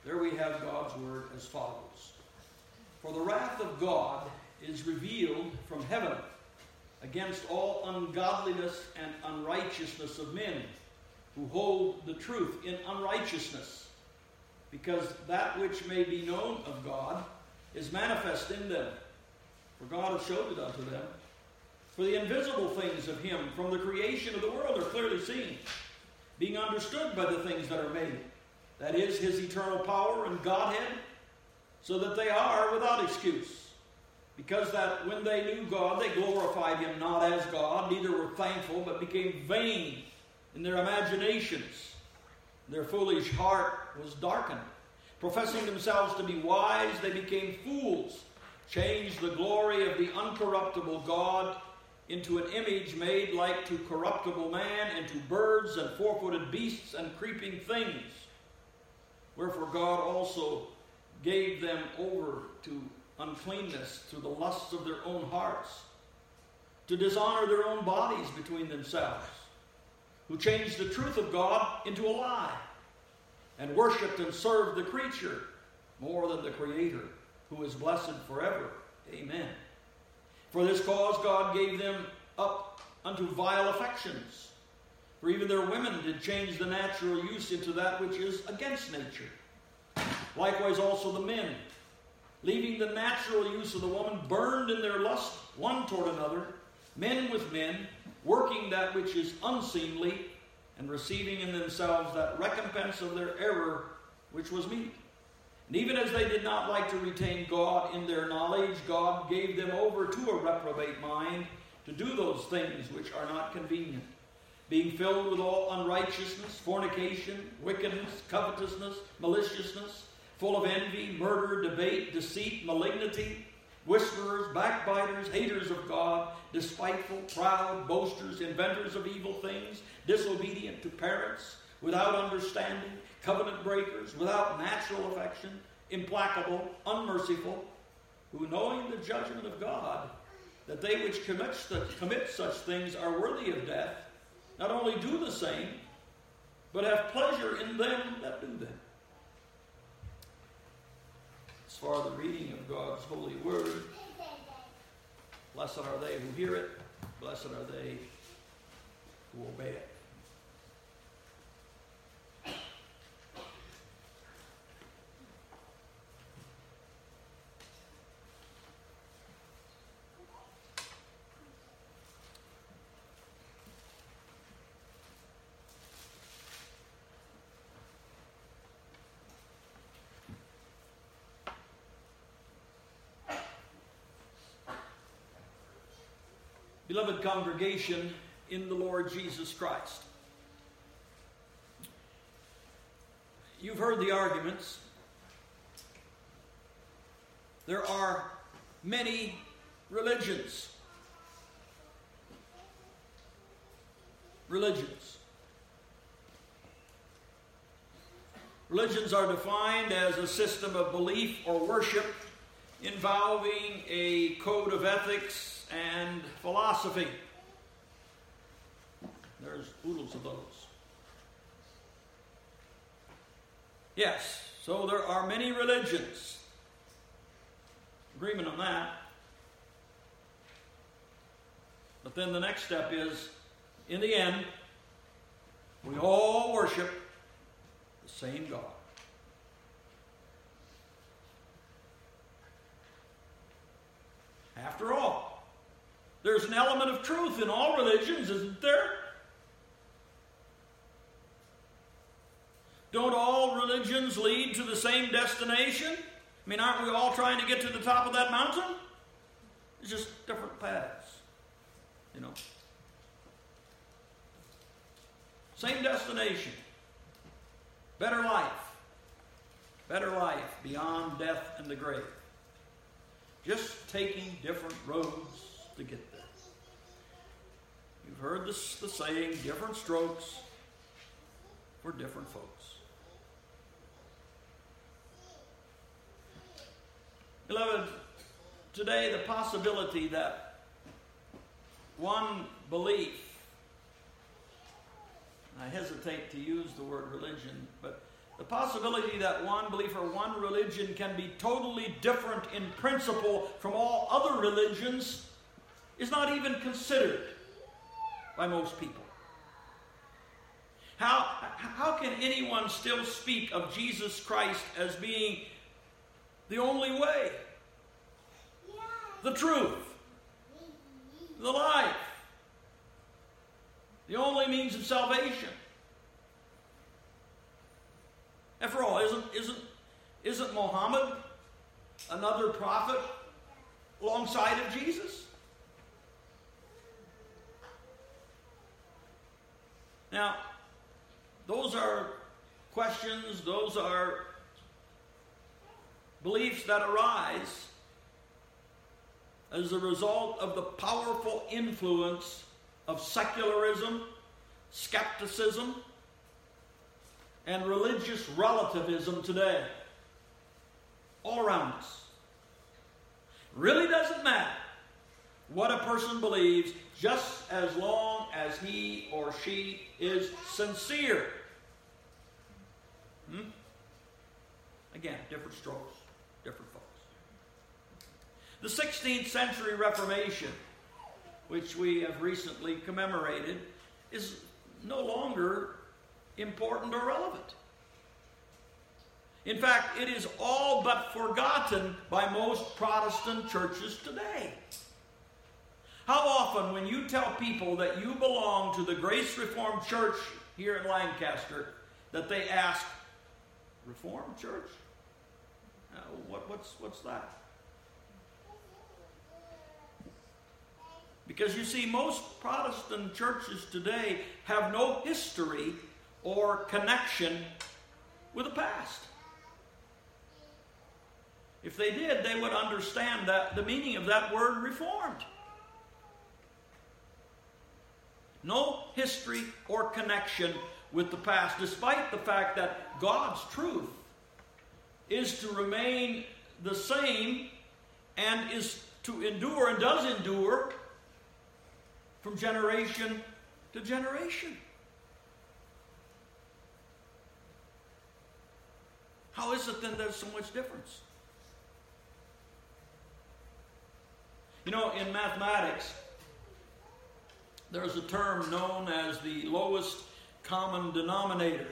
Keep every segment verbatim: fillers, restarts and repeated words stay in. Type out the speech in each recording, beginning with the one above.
There we have God's word as follows. For the wrath of God is revealed from heaven against all ungodliness and unrighteousness of men who hold the truth in unrighteousness, because that which may be known of God is manifest in them, for God hath showed it unto them. For the invisible things of him from the creation of the world are clearly seen, being understood by the things that are made, that is, his eternal power and Godhead, so that they are without excuse. Because that when they knew God, they glorified him not as God, neither were thankful, but became vain in their imaginations. Their foolish heart was darkened. Professing themselves to be wise, they became fools, changed the glory of the uncorruptible God into an image made like to corruptible man, and to birds and four-footed beasts and creeping things. Wherefore God also gave them over to uncleanness through the lusts of their own hearts, to dishonor their own bodies between themselves, who changed the truth of God into a lie, and worshipped and served the creature more than the Creator, who is blessed forever. Amen. For this cause God gave them up unto vile affections. For even their women did change the natural use into that which is against nature. Likewise also the men, leaving the natural use of the woman, burned in their lust one toward another, men with men, working that which is unseemly, and receiving in themselves that recompense of their error which was meet. And even as they did not like to retain God in their knowledge, God gave them over to a reprobate mind to do those things which are not convenient, being filled with all unrighteousness, fornication, wickedness, covetousness, maliciousness, full of envy, murder, debate, deceit, malignity, whisperers, backbiters, haters of God, despiteful, proud, boasters, inventors of evil things, disobedient to parents, without understanding, covenant breakers, without natural affection, implacable, unmerciful, who knowing the judgment of God, that they which commit such, commit such things are worthy of death, not only do the same, but have pleasure in them that do them. As far the reading of God's holy word, blessed are they who hear it, blessed are they who obey it. Beloved congregation in the Lord Jesus Christ, you've heard the arguments. There are many religions. Religions. Religions are defined as a system of belief or worship involving a code of ethics and philosophy. There's oodles of those. Yes, so there are many religions. Agreement on that. But then the next step is, in the end, we all worship the same God. After all, there's an element of truth in all religions, isn't there? Don't all religions lead to the same destination? I mean, aren't we all trying to get to the top of that mountain? It's just different paths, you know. Same destination. Better life. Better life beyond death and the grave. Just taking different roads to get there. You've heard this, the saying, different strokes for different folks. Beloved, today the possibility that one belief, I hesitate to use the word religion, but the possibility that one belief or one religion can be totally different in principle from all other religions is not even considered by most people. How, how can anyone still speak of Jesus Christ as being the only way, the truth, the life, the only means of salvation? After all, isn't, isn't, isn't Muhammad another prophet alongside of Jesus? Now, those are questions, those are beliefs that arise as a result of the powerful influence of secularism, skepticism, and religious relativism today, all around us. Really doesn't matter what a person believes, just as long as he or she is sincere. Hmm? Again, different strokes, different folks. The sixteenth century Reformation, which we have recently commemorated, is no longer important or relevant. In fact, it is all but forgotten by most Protestant churches today. How often, when you tell people that you belong to the Grace Reformed Church here in Lancaster, that they ask, Reformed Church? Uh, what, what's, what's that? Because you see, most Protestant churches today have no history or connection with the past. If they did, they would understand that the meaning of that word reformed. No history or connection with the past, despite the fact that God's truth is to remain the same and is to endure and does endure from generation to generation. How is it then there's so much difference? You know, in mathematics, there's a term known as the lowest common denominator.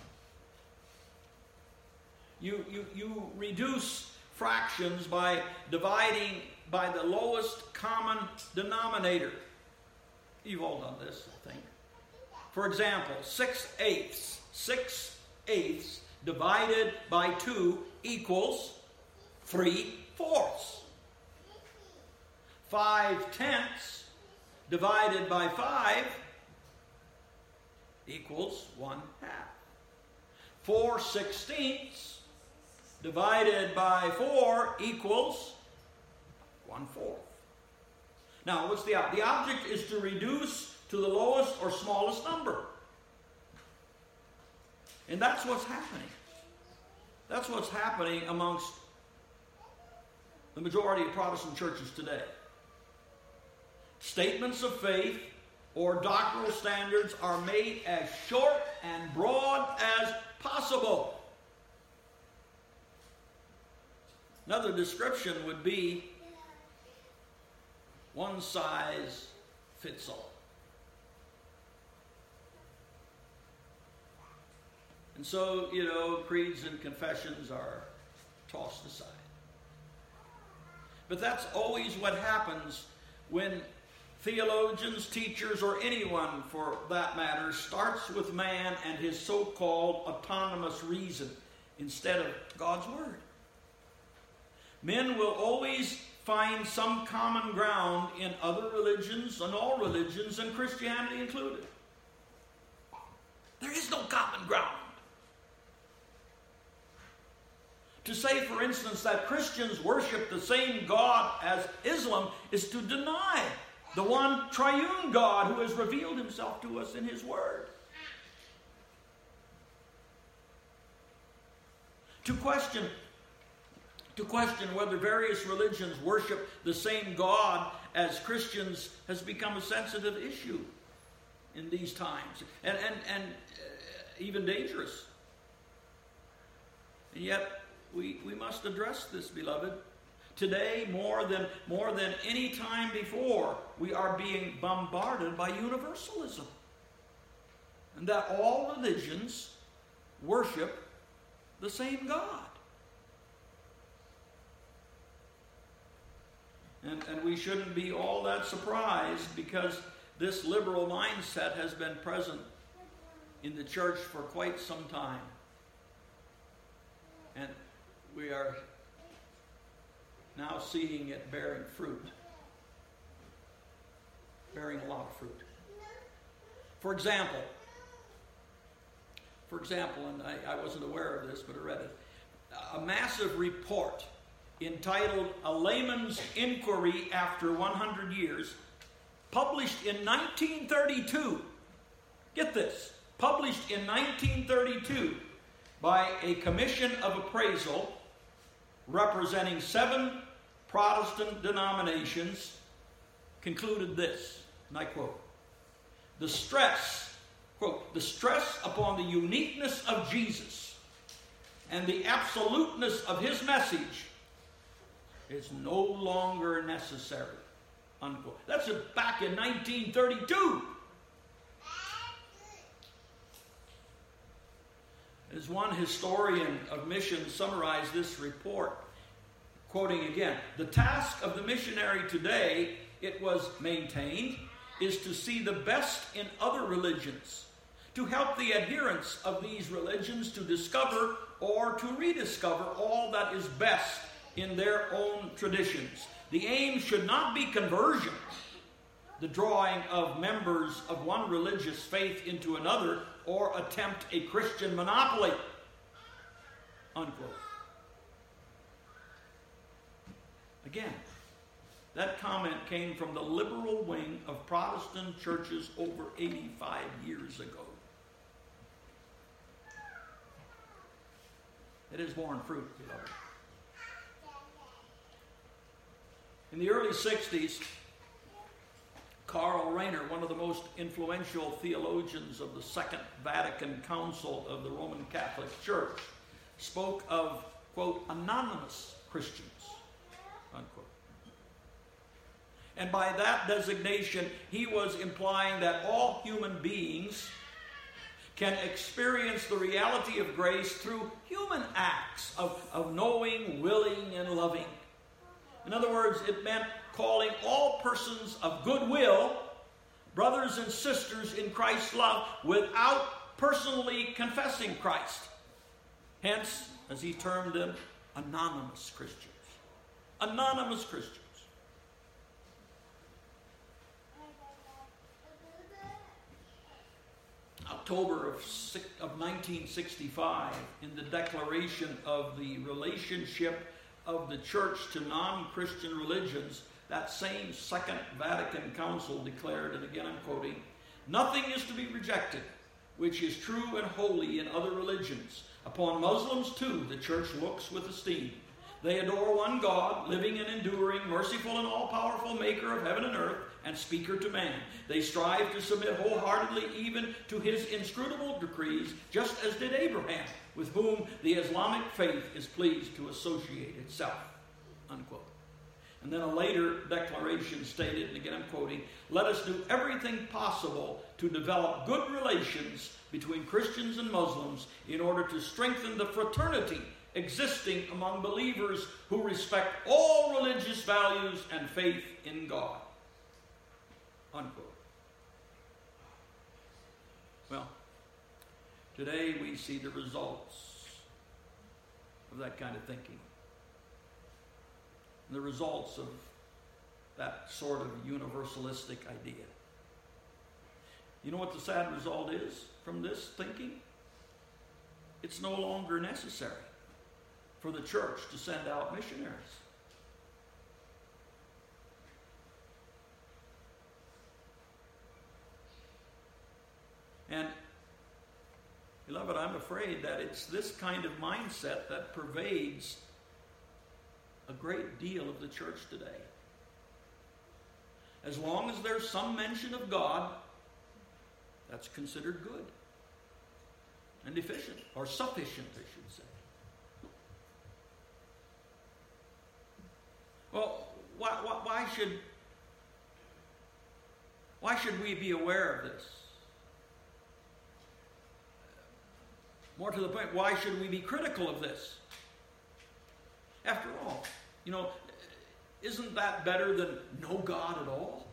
You, you, you reduce fractions by dividing by the lowest common denominator. You've all done this, I think. For example, six eighths. Six eighths divided by two equals three fourths. Five tenths divided by five equals one half. Four sixteenths divided by four equals one fourth. Now, what's the object? The object is to reduce to the lowest or smallest number. And that's what's happening. That's what's happening amongst the majority of Protestant churches today. Statements of faith or doctrinal standards are made as short and broad as possible. Another description would be one size fits all. And so, you know, creeds and confessions are tossed aside. But that's always what happens when theologians, teachers, or anyone for that matter starts with man and his so-called autonomous reason instead of God's Word. Men will always find some common ground in other religions and all religions, and Christianity included. There is no common ground. To say, for instance, that Christians worship the same God as Islam is to deny the one triune God who has revealed himself to us in his Word. To question, to question whether various religions worship the same God as Christians has become a sensitive issue in these times, and, and, and uh, even dangerous. And yet, we, we must address this, beloved. Today, more than, more than any time before, we are being bombarded by universalism. And that all religions worship the same God. And, and we shouldn't be all that surprised, because this liberal mindset has been present in the church for quite some time. And we are now seeing it bearing fruit. Bearing a lot of fruit. For example, for example, and I, I wasn't aware of this, but I read it, a massive report entitled A Layman's Inquiry After one hundred Years, published in nineteen thirty-two. Get this, published in nineteen thirty-two by a commission of appraisal representing seven Protestant denominations, concluded this, and I quote, the stress, quote, the stress upon the uniqueness of Jesus and the absoluteness of his message is no longer necessary, unquote. That's back in nineteen thirty-two. As one historian of missions summarized this report, quoting again, the task of the missionary today, it was maintained, is to see the best in other religions, to help the adherents of these religions to discover or to rediscover all that is best in their own traditions. The aim should not be conversion, the drawing of members of one religious faith into another, or attempt a Christian monopoly, unquote. Again, that comment came from the liberal wing of Protestant churches over eighty-five years ago. It has borne fruit, beloved. In the early sixties, Karl Rahner, one of the most influential theologians of the Second Vatican Council of the Roman Catholic Church, spoke of, quote, anonymous Christians, unquote. And by that designation, he was implying that all human beings can experience the reality of grace through human acts of, of knowing, willing, and loving. In other words, it meant calling all persons of goodwill brothers and sisters in Christ's love without personally confessing Christ. Hence, as he termed them, anonymous Christians. Anonymous Christians. October of, of nineteen sixty-five, in the declaration of the relationship of the church to non-Christian religions, that same Second Vatican Council declared, and again I'm quoting, nothing is to be rejected which is true and holy in other religions. Upon Muslims too the church looks with esteem. They adore one God, living and enduring, merciful and all-powerful, maker of heaven and earth, and speaker to man. They strive to submit wholeheartedly even to his inscrutable decrees, just as did Abraham, with whom the Islamic faith is pleased to associate itself, unquote. And then a later declaration stated, and again I'm quoting, let us do everything possible to develop good relations between Christians and Muslims in order to strengthen the fraternity existing among believers who respect all religious values and faith in God, unquote. Well, today we see the results of that kind of thinking. The results of that sort of universalistic idea. You know what the sad result is from this thinking? It's no longer necessary for the church to send out missionaries. And, beloved, I'm afraid that it's this kind of mindset that pervades a great deal of the church today. As long as there's some mention of God, that's considered good and efficient, or sufficient, I should say. Well, why, why, why should why should we be aware of this? More to the point, why should we be critical of this? After all, you know, isn't that better than no God at all?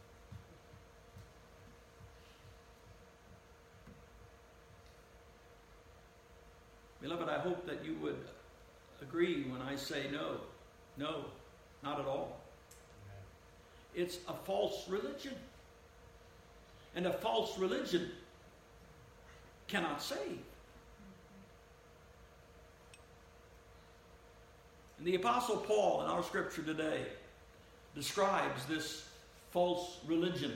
Beloved, I hope that you would agree when I say no. No, not at all. It's a false religion. And a false religion cannot save. And the Apostle Paul in our scripture today describes this false religion.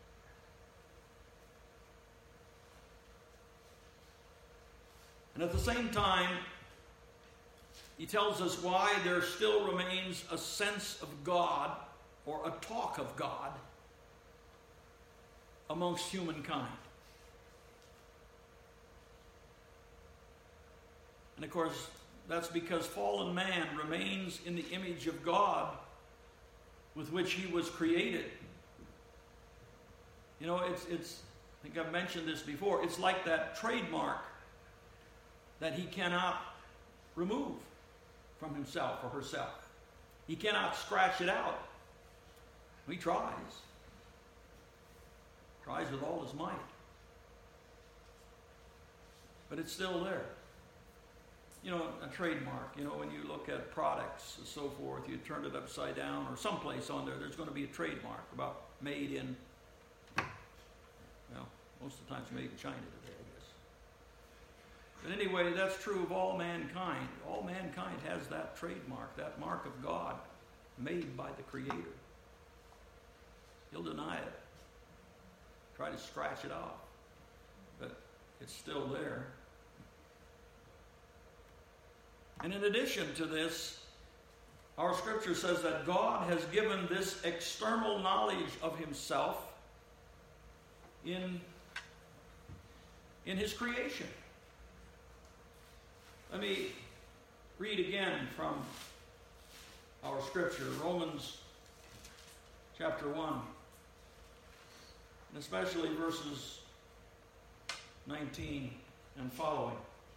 And at the same time, he tells us why there still remains a sense of God or a talk of God amongst humankind. And of course, that's because fallen man remains in the image of God with which he was created. You know, it's, it's I think I've mentioned this before, it's like that trademark that he cannot remove from himself or herself. He cannot scratch it out. He tries. Tries with all his might. But it's still there. You know, a trademark, you know, when you look at products and so forth, you turn it upside down or someplace on there, there's going to be a trademark about made in, well, most of the time it's made in China today, I guess. But anyway, that's true of all mankind. All mankind has that trademark, that mark of God made by the Creator. He'll deny it. Try to scratch it off. But it's still there. And in addition to this, our scripture says that God has given this external knowledge of himself in, in his creation. Let me read again from our scripture, Romans chapter one, and especially verses nineteen and following.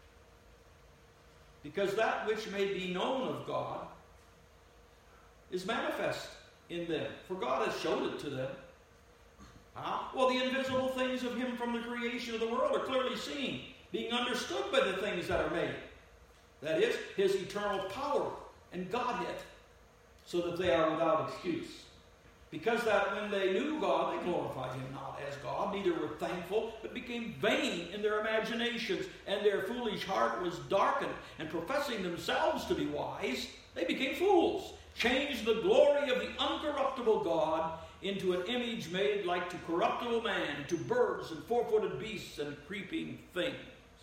Because that which may be known of God is manifest in them, for God has showed it to them. Huh? Well, the invisible things of him from the creation of the world are clearly seen, being understood by the things that are made. That is, his eternal power and Godhead, so that they are without excuse. Because that when they knew God, they glorified him not as God, neither were thankful, but became vain in their imaginations, and their foolish heart was darkened. And professing themselves to be wise, they became fools, changed the glory of the uncorruptible God into an image made like to corruptible man, to birds and four-footed beasts and creeping things.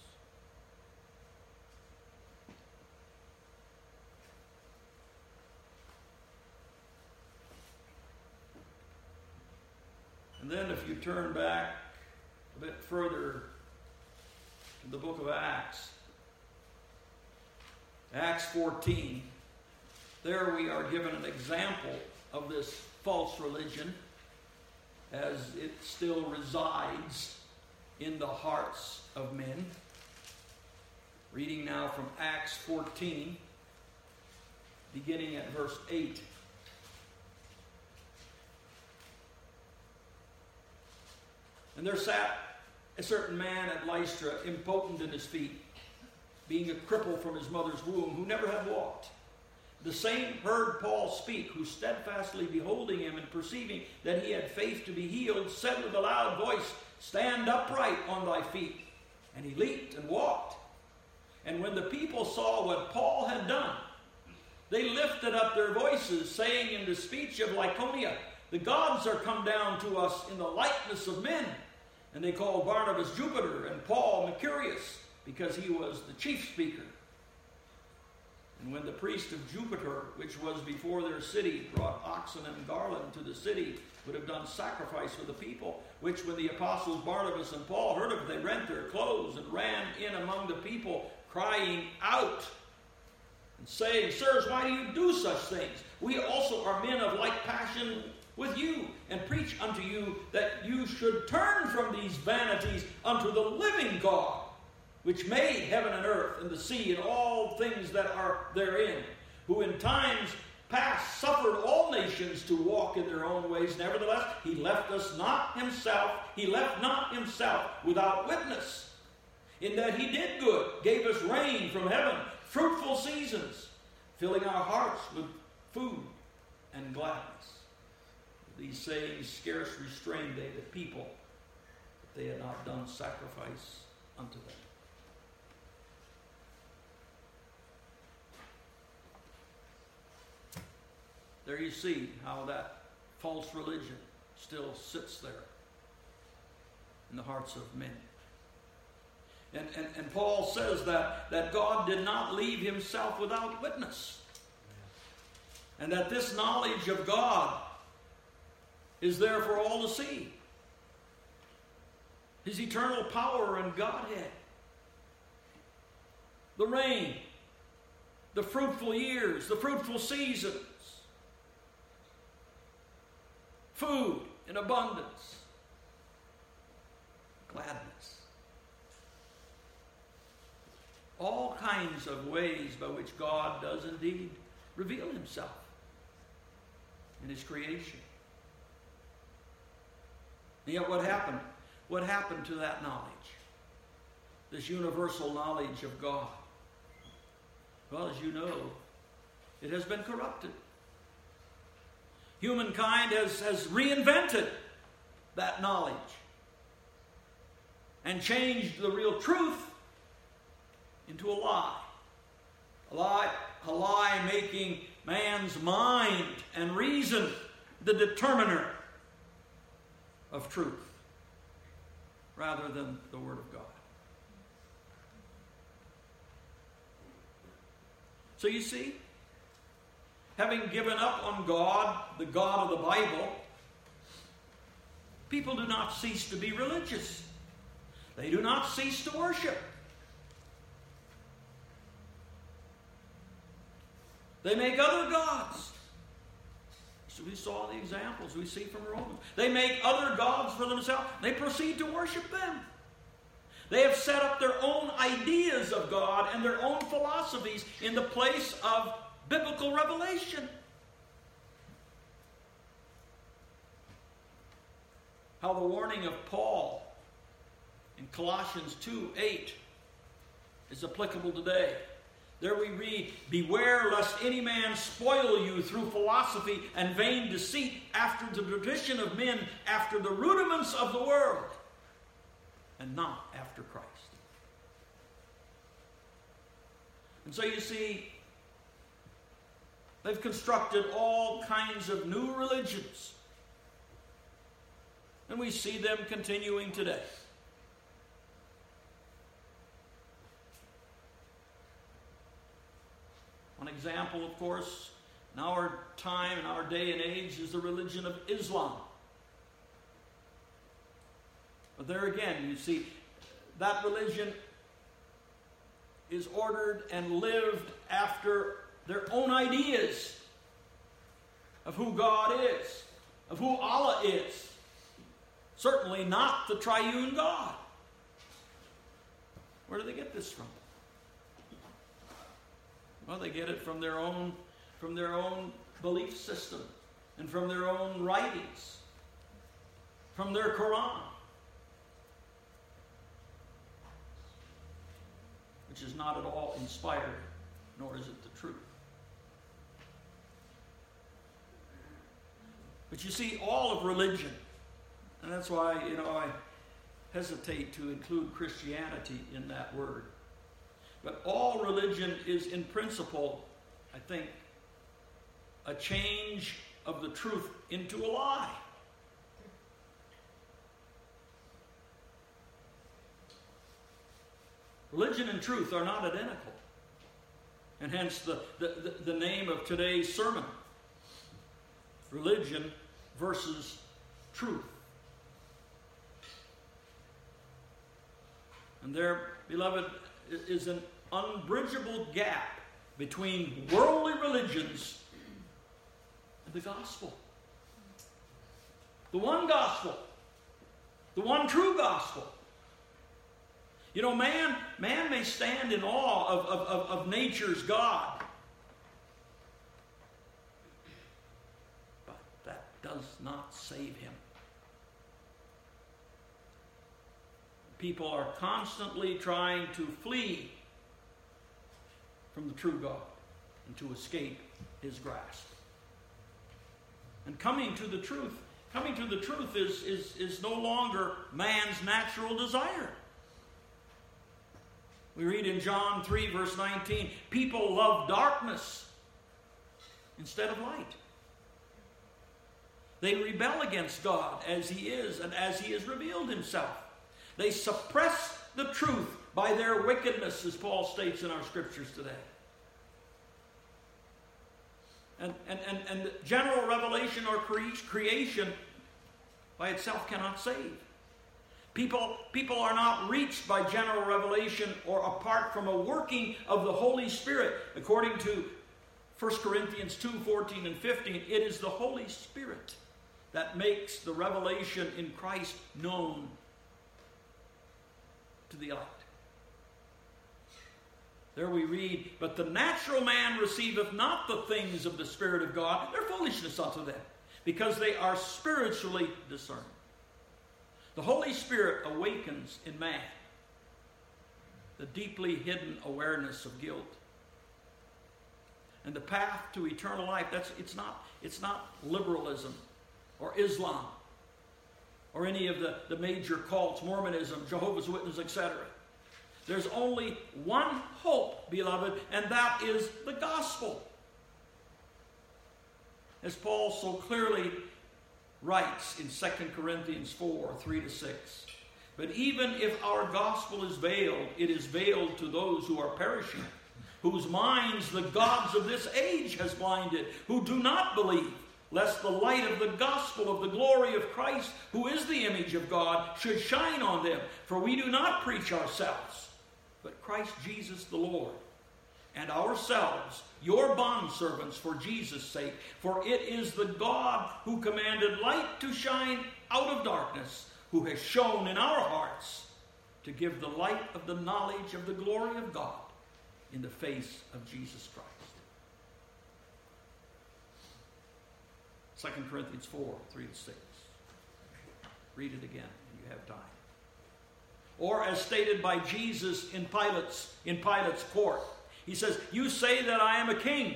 And then if you turn back a bit further to the book of Acts, Acts fourteen, there we are given an example of this false religion as it still resides in the hearts of men. Reading now from Acts fourteen, beginning at verse eight. And there sat a certain man at Lystra, impotent in his feet, being a cripple from his mother's womb, who never had walked. The same heard Paul speak, who steadfastly beholding him and perceiving that he had faith to be healed, said with a loud voice, "Stand upright on thy feet." And he leaped and walked. And when the people saw what Paul had done, they lifted up their voices, saying in the speech of Lycaonia, "The gods are come down to us in the likeness of men." And they called Barnabas Jupiter and Paul Mercurius, because he was the chief speaker. And when the priest of Jupiter, which was before their city, brought oxen and garland to the city, would have done sacrifice for the people, which when the apostles Barnabas and Paul heard of it, they rent their clothes and ran in among the people, crying out and saying, "Sirs, why do you do such things? we also are men of like passion with you, and preach unto you that you should turn from these vanities unto the living God, which made heaven and earth and the sea and all things that are therein, who in times past suffered all nations to walk in their own ways. Nevertheless, he left us not himself, he left not himself without witness, in that he did good, gave us rain from heaven, fruitful seasons, filling our hearts with food and gladness. These sayings scarce restrained they the people, that they had not done sacrifice unto them. There you see how that false religion still sits there in the hearts of men. And, and, and Paul says that, that God did not leave himself without witness. And that this knowledge of God is there for all to see. His eternal power and Godhead. The rain, the fruitful years, the fruitful seasons, food in abundance, gladness. All kinds of ways by which God does indeed reveal himself in his creation. And yet what happened? What happened to that knowledge? This universal knowledge of God? Well, as you know, it has been corrupted. Humankind has, has reinvented that knowledge and changed the real truth into a lie. A lie, a lie making man's mind and reason the determiner of truth rather than the Word of God. So you see, having given up on God, the God of the Bible, people do not cease to be religious. They do not cease to worship. They make other gods. So we saw the examples we see from Romans. They make other gods for themselves. They proceed to worship them. They have set up their own ideas of God and their own philosophies in the place of biblical revelation. How the warning of Paul in Colossians two eight is applicable today. There we read, "Beware lest any man spoil you through philosophy and vain deceit, after the tradition of men, after the rudiments of the world, and not after Christ." And so you see, they've constructed all kinds of new religions. And we see them continuing today. One example, of course, in our time, in our day and age, is the religion of Islam. But there again, you see, that religion is ordered and lived after their own ideas of who God is, of who Allah is. Certainly not the triune God. Where do they get this from? Well, they get it from their own, from their own belief system and from their own writings, from their Quran, which is not at all inspired, nor is it the truth. But you see, all of religion, and that's why, you know, I hesitate to include Christianity in that word. But all religion is in principle, I think, a change of the truth into a lie. Religion and truth are not identical. And hence the, the, the, the name of today's sermon. Religion versus truth. And there, beloved, is an unbridgeable gap between worldly religions the gospel. The one gospel. The one true gospel. You know, man, man may stand in awe of, of, of, of nature's God. But that does not save him. People are constantly trying to flee from the true God and to escape his grasp. And coming to the truth, coming to the truth is, is, is no longer man's natural desire. We read in John three, verse nineteen, people love darkness instead of light. They rebel against God as he is and as he has revealed himself. They suppress the truth by their wickedness, as Paul states in our scriptures today. And, and, and, and general revelation or cre- creation by itself cannot save. People, people are not reached by general revelation or apart from a working of the Holy Spirit. According to First Corinthians two, fourteen and fifteen, it is the Holy Spirit that makes the revelation in Christ known to the elect. There we read, but the natural man receiveth not the things of the Spirit of God. They're foolishness unto them, because they are spiritually discerned. The Holy Spirit awakens in man the deeply hidden awareness of guilt. And the path to eternal life, that's it's not, it's not liberalism or Islam or any of the, the major cults, Mormonism, Jehovah's Witnesses, et cetera. There's only one hope, beloved, and that is the gospel. As Paul so clearly writes in Second Corinthians four, three to six. But even if our gospel is veiled, it is veiled to those who are perishing, whose minds the gods of this age has blinded, who do not believe, lest the light of the gospel of the glory of Christ, who is the image of God, should shine on them. For we do not preach ourselves, but Christ Jesus the Lord, and ourselves, your bondservants for Jesus' sake. For it is the God who commanded light to shine out of darkness, who has shone in our hearts to give the light of the knowledge of the glory of God in the face of Jesus Christ. Second Corinthians four, three to six. Read it again if you have time. Or as stated by Jesus in Pilate's, in Pilate's court. He says, you say that I am a king.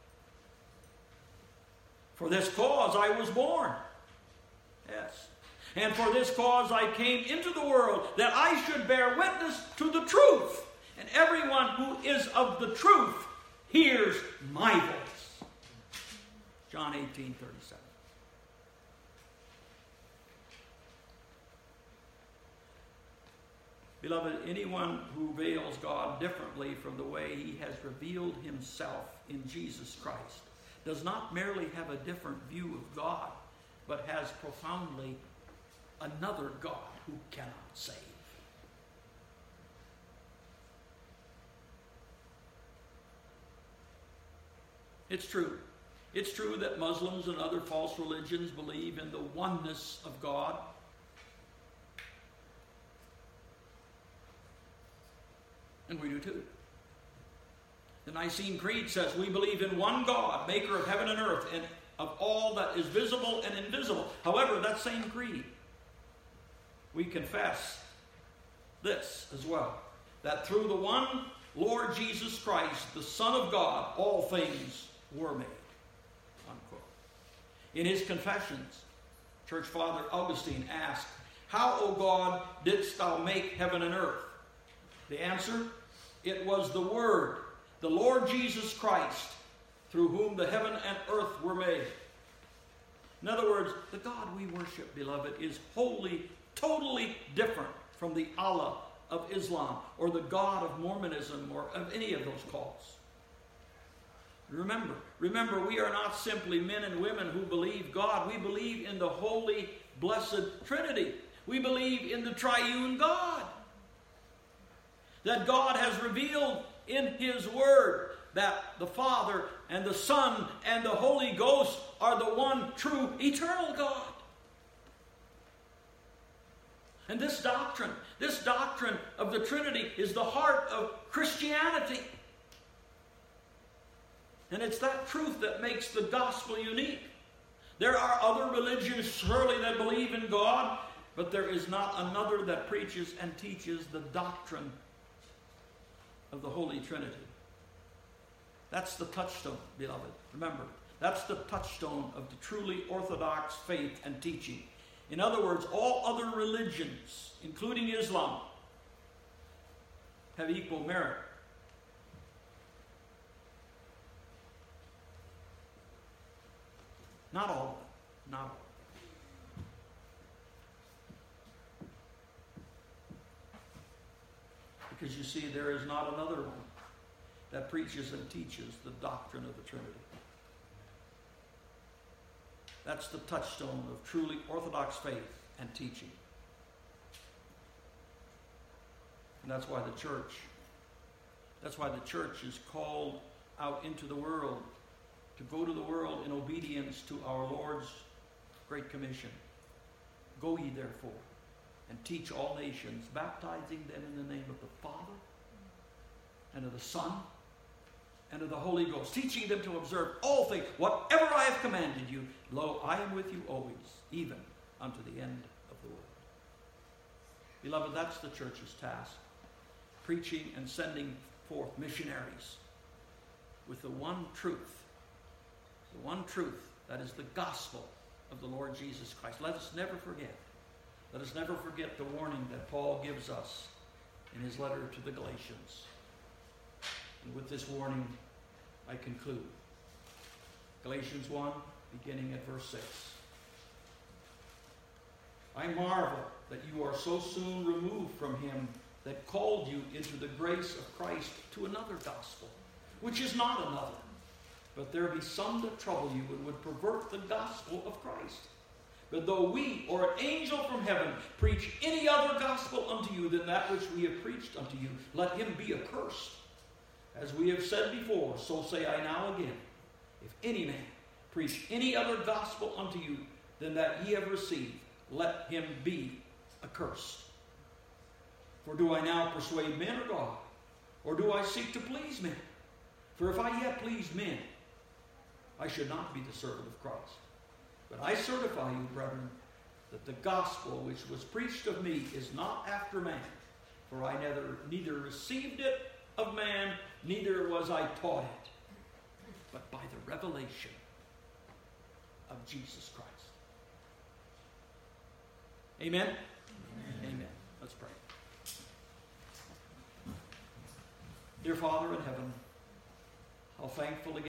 For this cause I was born. Yes. And for this cause I came into the world, that I should bear witness to the truth. And everyone who is of the truth hears my voice. John eighteen, thirty-seven. Beloved, anyone who veils God differently from the way he has revealed himself in Jesus Christ does not merely have a different view of God, but has profoundly another God who cannot save. It's true. It's true that Muslims and other false religions believe in the oneness of God. And we do too. The Nicene Creed says we believe in one God, maker of heaven and earth, and of all that is visible and invisible. However, that same creed, we confess this as well, that through the one Lord Jesus Christ, the Son of God, all things were made. Unquote. In his Confessions, Church Father Augustine asked, how, O God, didst thou make heaven and earth? The answer, it was the Word, the Lord Jesus Christ, through whom the heaven and earth were made. In other words, the God we worship, beloved, is wholly, totally different from the Allah of Islam or the God of Mormonism or of any of those cults. Remember, remember, we are not simply men and women who believe God. We believe in the Holy, Blessed Trinity. We believe in the triune God that God has revealed in his Word that the Father and the Son and the Holy Ghost are the one true eternal God. And this doctrine, this doctrine of the Trinity is the heart of Christianity. And it's that truth that makes the gospel unique. There are other religions surely that believe in God, but there is not another that preaches and teaches the doctrine of the Holy Trinity. That's the touchstone, beloved. Remember, that's the touchstone of the truly orthodox faith and teaching. In other words, all other religions, including Islam, have equal merit. Not all of them. Not all. Because you see, there is not another one that preaches and teaches the doctrine of the Trinity. That's the touchstone of truly orthodox faith and teaching. And that's why the church, that's why the church is called out into the world, to go to the world in obedience to our Lord's Great Commission. Go ye therefore and teach all nations, baptizing them in the name of the Father and of the Son and of the Holy Ghost, teaching them to observe all things, whatever I have commanded you. Lo, I am with you always, even unto the end of the world. Beloved, that's the church's task. Preaching and sending forth missionaries with the one truth, the one truth that is the gospel of the Lord Jesus Christ. Let us never forget. Let us never forget the warning that Paul gives us in his letter to the Galatians. And with this warning, I conclude. Galatians one, beginning at verse six. I marvel that you are so soon removed from him that called you into the grace of Christ to another gospel, which is not another. But there be some that trouble you and would pervert the gospel of Christ. But though we or an angel from heaven preach any other gospel unto you than that which we have preached unto you, let him be accursed. As we have said before, so say I now again, if any man preach any other gospel unto you than that ye have received, let him be accursed. For do I now persuade men or God? Or do I seek to please men? For if I yet pleased men, I should not be the servant of Christ. But I certify you, brethren, that the gospel which was preached of me is not after man. For I neither, neither received it of man, neither was I taught it, but by the revelation of Jesus Christ. Amen? Amen. Amen. Let's pray. Dear Father in heaven, how thankful again